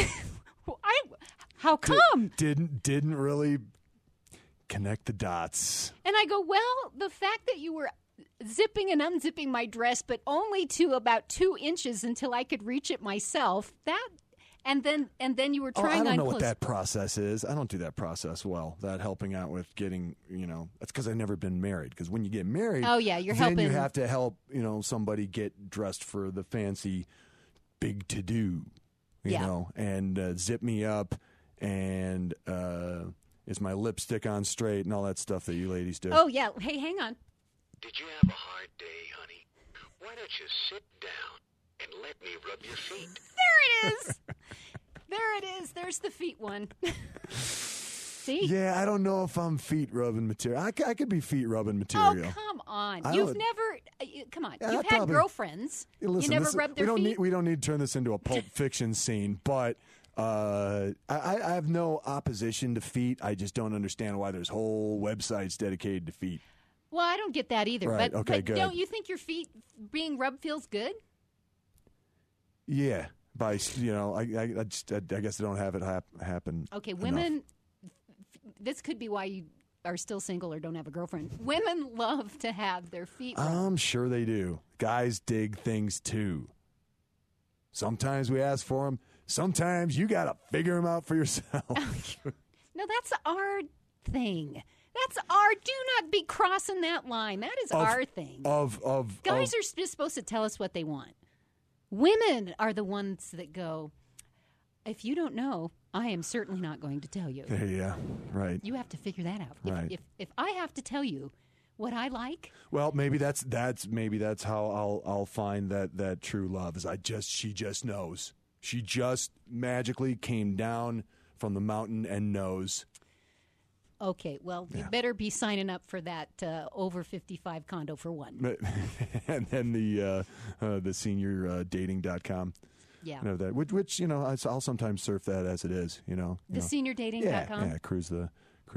How come? Didn't really connect the dots. And I go, well, the fact that you were zipping and unzipping my dress, but only to about 2 inches until I could reach it myself, and then you were trying on clothes. I don't know what that process is. I don't do that process well, that helping out with getting, that's because I've never been married. Because when you get married, you're helping. Then you have to help, somebody get dressed for the fancy big to-do, you know, and zip me up and is my lipstick on straight and all that stuff that you ladies do. Oh, yeah. Hey, hang on. Did you have a hard day, honey? Why don't you sit down and let me rub your feet? There it is. There it is. There's the feet one. See? Yeah, I don't know if I'm feet rubbing material. I could be feet rubbing material. Oh, come on. You've had girlfriends. Listen, you never rubbed their feet? We don't need to turn this into a Pulp Fiction scene, but I have no opposition to feet. I just don't understand why there's whole websites dedicated to feet. Well, I don't get that either. Right, but good. Don't you think your feet being rubbed feels good? Yeah. I guess I don't have it happen. Okay, women, this could be why you are still single or don't have a girlfriend. Women love to have their feet rubbed. I'm sure they do. Guys dig things too. Sometimes we ask for them. Sometimes you got to figure them out for yourself. No, that's our thing. Do not be crossing that line. That is our thing. Guys are just supposed to tell us what they want. Women are the ones that go, if you don't know, I am certainly not going to tell you. Yeah, right. You have to figure that out. Right. If I have to tell you what I like. Well, maybe that's how I'll find that true love is she just knows. She just magically came down from the mountain and knows. Okay, well, you better be signing up for that over 55 condo for one. And then the seniordating.com. Yeah. Which I'll sometimes surf that as it is, The seniordating.com? Yeah, cruise the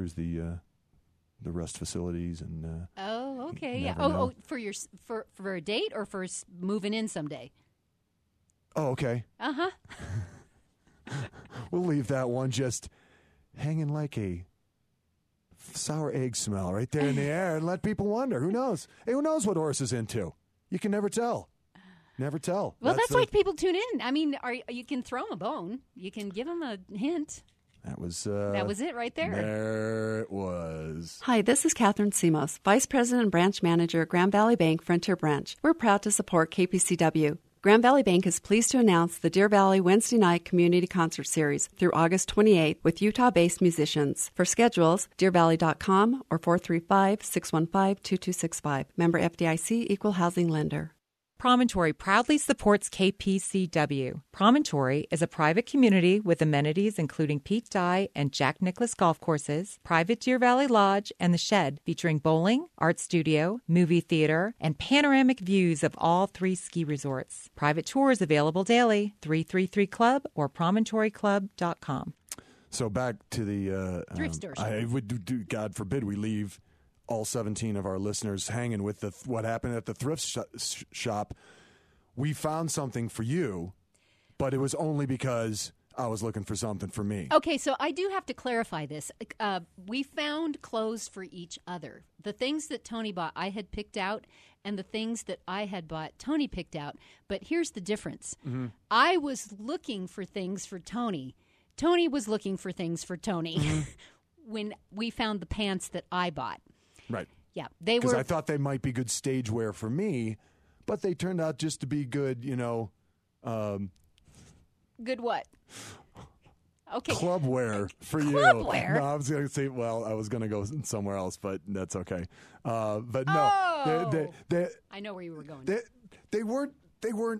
rest facilities and oh, okay. Yeah. For a date or for moving in someday? Oh, okay. Uh-huh. We'll leave that one just hanging like a sour egg smell right there in the air and let people wonder. Who knows? Hey, who knows what Horace is into? You can never tell. Never tell. Well, that's why people tune in. I mean, you can throw them a bone. You can give them a hint. That was it right there. There it was. Hi, this is Catherine Simos, Vice President and Branch Manager at Grand Valley Bank Frontier Branch. We're proud to support KPCW. Grand Valley Bank is pleased to announce the Deer Valley Wednesday Night Community Concert Series through August 28th with Utah-based musicians. For schedules, deervalley.com or 435-615-2265. Member FDIC, Equal Housing Lender. Promontory proudly supports KPCW. Promontory is a private community with amenities including Pete Dye and Jack Nicklaus golf courses, private Deer Valley Lodge, and The Shed, featuring bowling, art studio, movie theater, and panoramic views of all 3 ski resorts. Private tours available daily, 333 Club or promontoryclub.com. So back to the thrift store. I would do, God forbid we leave all 17 of our listeners hanging with what happened at the thrift shop. We found something for you, but it was only because I was looking for something for me. Okay, so I do have to clarify this. We found clothes for each other. The things that Tony bought, I had picked out, and the things that I had bought, Tony picked out. But here's the difference. Mm-hmm. I was looking for things for Tony. Tony was looking for things for Tony when we found the pants that I bought. Right. Yeah, they were. Because I thought they might be good stage wear for me, but they turned out just to be good, good what? Okay. Club wear for you. Club wear? No, I was going to say, I was going to go somewhere else, but that's okay. But no. I know where you were going. They weren't. They were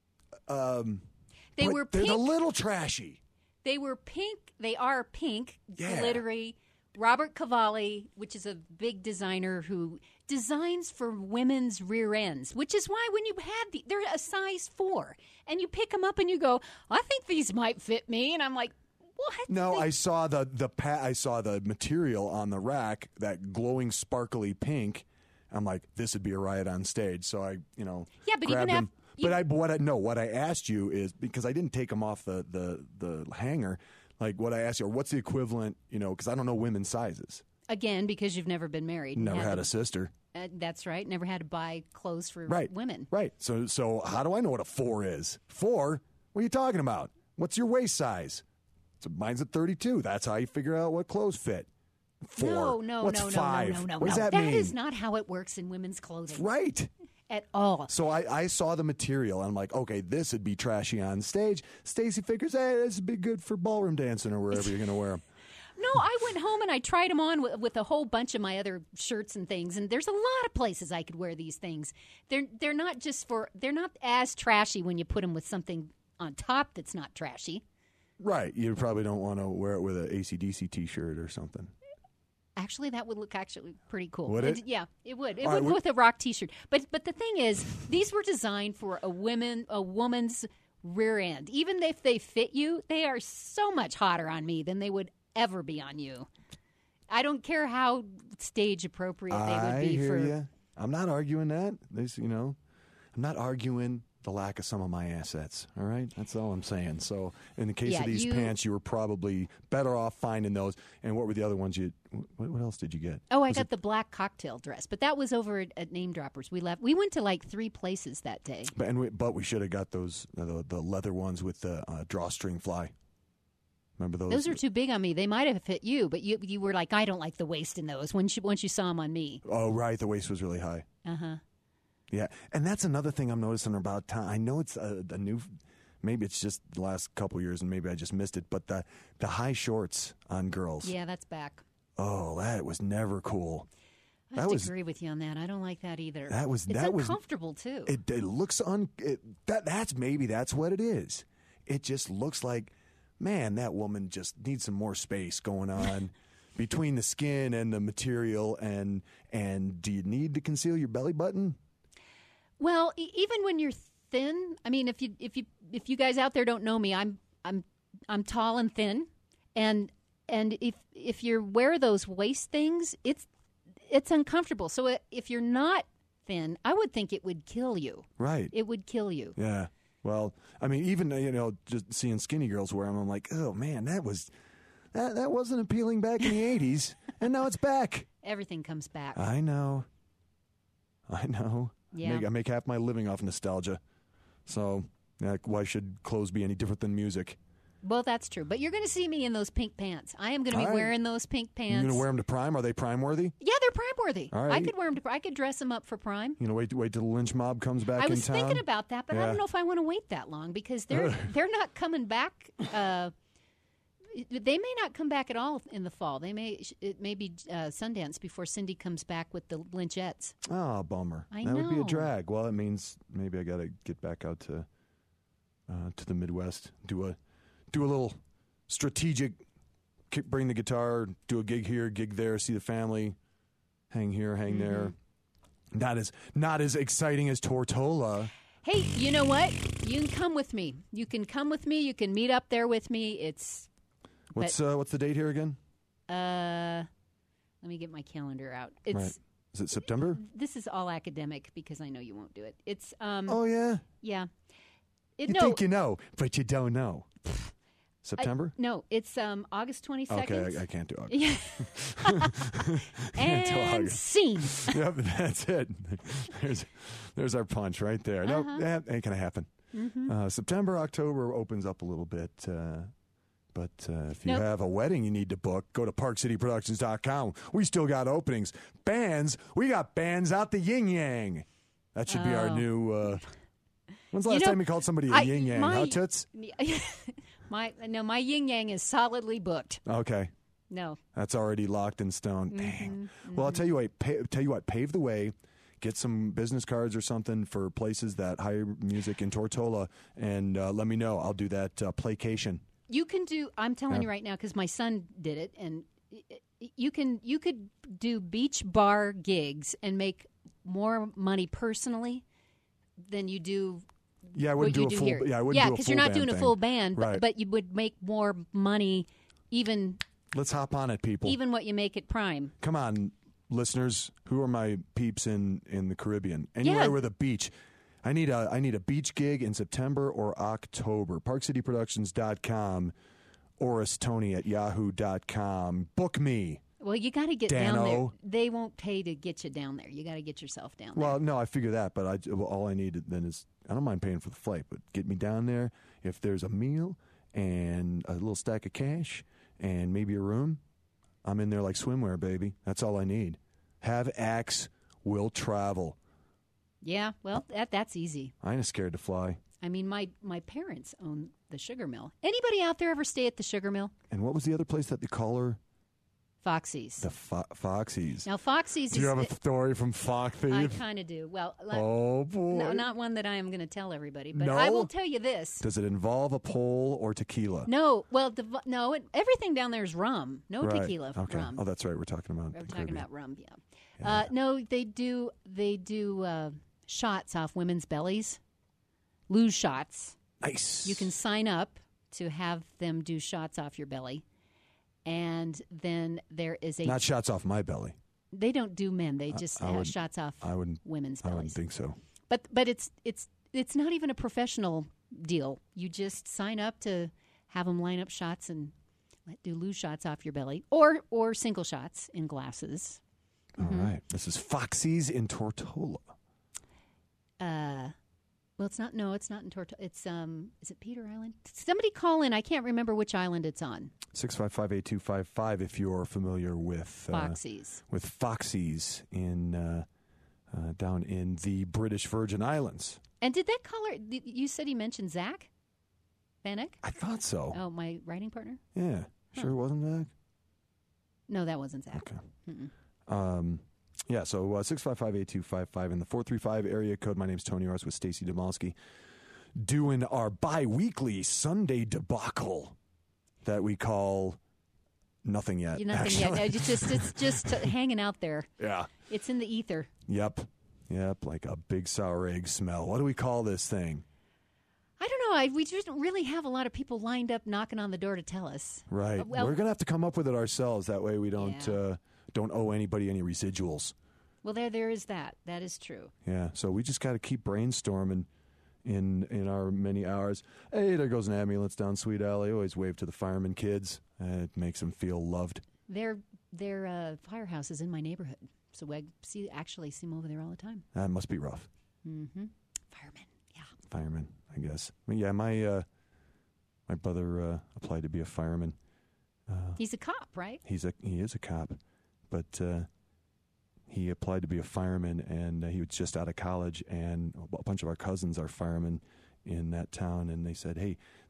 pink. They're a little trashy. They were pink. They are pink, yeah. Glittery. Robert Cavalli, which is a big designer who designs for women's rear ends, which is why when you have they're a size 4, and you pick them up and you go, I think these might fit me, and I'm like, what? No, I saw I saw the material on the rack, that glowing, sparkly pink. I'm like, this would be a riot on stage. So I, yeah, but grabbed even them. What I asked you is, because I didn't take them off the hanger. Like, what I asked you, or what's the equivalent, because I don't know women's sizes. Again, because you've never been married. Never had a sister. That's right. Never had to buy clothes for women. Right. So how do I know what a 4 is? 4? What are you talking about? What's your waist size? So mine's at 32. That's how you figure out what clothes fit. 4. No. What's 5? No. What does that mean? That is not how it works in women's clothing. Right. At all. So I saw the material, and I'm like, okay, this would be trashy on stage. Stacy figures, hey, this would be good for ballroom dancing or wherever you're going to wear them. No, I went home and I tried them on with a whole bunch of my other shirts and things, and there's a lot of places I could wear these things. They're not as trashy when you put them with something on top that's not trashy. Right. You probably don't want to wear it with an AC/DC T-shirt or something. Actually, that would look pretty cool. Would it? Yeah, it would. It would with a rock T-shirt. But the thing is, these were designed for a woman's rear end. Even if they fit you, they are so much hotter on me than they would ever be on you. I don't care how stage appropriate they would be. I hear you. I'm not arguing that. I'm not arguing the lack of some of my assets. All right, that's all I'm saying. So, in the case of these pants, you were probably better off finding those. And what were the other ones? What else did you get? Oh, I got the black cocktail dress, but that was over at Name Droppers. We went to like 3 places that day. But we should have got those the leather ones with the drawstring fly. Remember those? Those are too big on me. They might have fit you, but you were like, I don't like the waist in those. Once you saw them on me. Oh, right. The waist was really high. Uh-huh. Yeah, and that's another thing I'm noticing about time. I know it's a new, maybe it's just the last couple years, and maybe I just missed it. But the high shorts on girls. Yeah, that's back. Oh, that was never cool. I have to agree with you on that. I don't like that either. It's uncomfortable too. It looks that's what it is. It just looks like, man, that woman just needs some more space going on. Between the skin and the material, and do you need to conceal your belly button? Well, even when you're thin, I mean, if you guys out there don't know me, I'm tall and thin, and if you wear those waist things, it's uncomfortable. So if you're not thin, I would think it would kill you. Right. It would kill you. Yeah. Well, I mean, even just seeing skinny girls wear them, I'm like, oh man, that wasn't appealing back in the 80s, and now it's back. Everything comes back. I know. Yeah. I make half my living off nostalgia. So why should clothes be any different than music? Well, that's true. But you're going to see me in those pink pants. I am going to be wearing those pink pants. You're going to wear them to Prime? Are they Prime worthy? Yeah, they're Prime worthy. All right. I could wear them. I could dress them up for Prime. Wait till the lynch mob comes back in town. I was thinking about that, but I don't know if I want to wait that long because they're not coming back. They may not come back at all in the fall. It may be Sundance before Cindy comes back with the Lynchettes. Oh, bummer. I that would be a know. drag. Well, it means maybe I got to get back out to the Midwest, do a little strategic, bring the guitar, do a gig here, gig there, see the family, hang here, hang there. Not as exciting as Tortola. Hey, you know what? You can come with me. You can come with me. You can meet up there with me. What's the date here again? Let me get my calendar out. It's right. Is it September? This is all academic because I know you won't do it. It's oh yeah. Yeah. You think you know, but you don't know. September? No, it's August 22nd. Okay, I can't do August. Yeah. And scene. Yep, that's it. There's our punch right there. Nope, that ain't going to happen. Mm-hmm. September, October opens up a little bit. But if you have a wedding you need to book, go to ParkCityProductions.com. We still got openings. Bands, we got bands out the yin yang. That should be our new... when's the last time you called somebody a yin yang? Huh, Toots? My yin yang is solidly booked. Okay. No. That's already locked in stone. Dang. Well, I'll tell you what, pave the way. Get some business cards or something for places that hire music in Tortola, and let me know. I'll do that playcation. You can do. I'm telling you right now because my son did it, and you could do beach bar gigs and make more money personally than you do. Yeah, I wouldn't do a full. Here. Yeah, I wouldn't do a full. Because you're not doing thing. a full band, right. but you would make more money, even. Let's hop on it, people. Even what you make at Prime. Come on, listeners. Who are my peeps in the Caribbean? Anywhere with a beach. I need a beach gig in September or October. ParkCityProductions.com. OrisTony@yahoo.com. Book me. Well, you got to get Dano. down there. They won't pay to get you down there. You got to get yourself down there. Well, no, I figure that, but all I need then is I don't mind paying for the flight, but get me down there. If there's a meal and a little stack of cash and maybe a room, I'm in there like swimwear, baby. That's all I need. Have acts, will travel. Yeah, well, that's easy. I ain't scared to fly. I mean, my parents own the sugar mill. Anybody out there ever stay at the sugar mill? And what was the other place that they call her? Foxy's. The Foxy's. Now, Foxy's Do you have a story from Foxy's? I kind of do. Well, oh, boy. No, not one that I am going to tell everybody, but No? I will tell you this. Does it involve a pole or tequila? No. Well, everything down there is rum. No Right. tequila, Okay. rum. Oh, that's right. We're talking about We're the talking Caribbean. about rum, yeah. No, they do shots off women's bellies. Lose shots. Nice. You can sign up to have them do shots off your belly. And then there is Not shots off my belly. They don't do men. They just have shots off women's bellies. I wouldn't think so. But it's not even a professional deal. You just sign up to have them line up shots and do loose shots off your belly or single shots in glasses. All right. This is Foxy's in Tortola. Well, it's not. No, it's not in Tortola. It's is it Peter Island? Somebody call in. I can't remember which island it's on. 655-8255 if you're familiar with Foxy's. With Foxy's in down in the British Virgin Islands. And did that caller? You said he mentioned Zach Vanek? I thought so. Oh, my writing partner. Yeah, sure it wasn't Zach. No, that wasn't Zach. Okay. Mm-mm. Yeah, so 655-8255 in the 435 area code. My name's Tony Ross with Stacy Demolsky, doing our bi-weekly Sunday debacle that we call nothing yet. Nothing yet. It's just hanging out there. Yeah. It's in the ether. Yep, like a big sour egg smell. What do we call this thing? I don't know. We just don't really have a lot of people lined up knocking on the door to tell us. Right. Well, we're going to have to come up with it ourselves. That way we don't owe anybody any residuals. Well, there is that. That is true. Yeah. So we just got to keep brainstorming in our many hours. Hey, there goes an ambulance down Sweet Alley. Always wave to the firemen kids. It makes them feel loved. Their firehouse is in my neighborhood, so I actually see them over there all the time. That must be rough. Mm-hmm. Firemen, yeah. Firemen, I guess. I mean, yeah, my brother applied to be a fireman. He's a cop, right? He is a cop, but he applied to be a fireman, and he was just out of college, and a bunch of our cousins are firemen in that town, and they said, hey,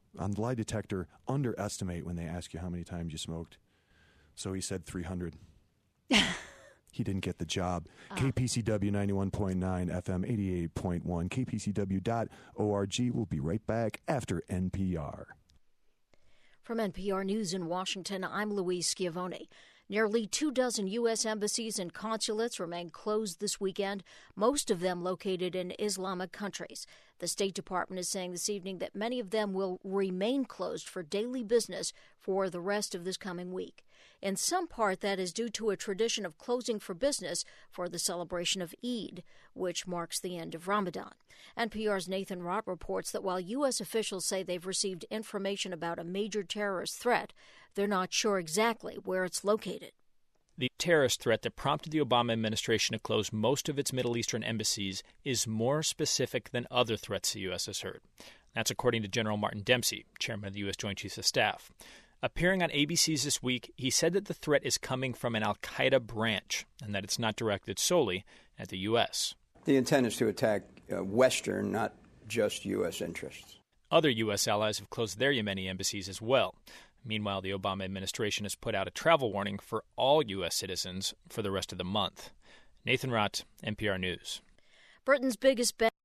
on the lie detector, underestimate when they ask you how many times you smoked. So he said 300. He didn't get the job. KPCW 91.9 FM 88.1 kpcw.org. We'll be right back after NPR. From NPR News in Washington, I'm Louise Schiavone. Nearly 24 U.S. embassies and consulates remain closed this weekend, most of them located in Islamic countries. The State Department is saying this evening that many of them will remain closed for daily business for the rest of this coming week. In some part, that is due to a tradition of closing for business for the celebration of Eid, which marks the end of Ramadan. NPR's Nathan Rott reports that while U.S. officials say they've received information about a major terrorist threat, they're not sure exactly where it's located. The terrorist threat that prompted the Obama administration to close most of its Middle Eastern embassies is more specific than other threats the U.S. has heard. That's according to General Martin Dempsey, chairman of the U.S. Joint Chiefs of Staff. Appearing on ABC's This Week, he said that the threat is coming from an al-Qaeda branch and that it's not directed solely at the U.S. The intent is to attack Western, not just U.S. interests. Other U.S. allies have closed their Yemeni embassies as well. Meanwhile, the Obama administration has put out a travel warning for all U.S. citizens for the rest of the month. Nathan Rott, NPR News. Britain's biggest bank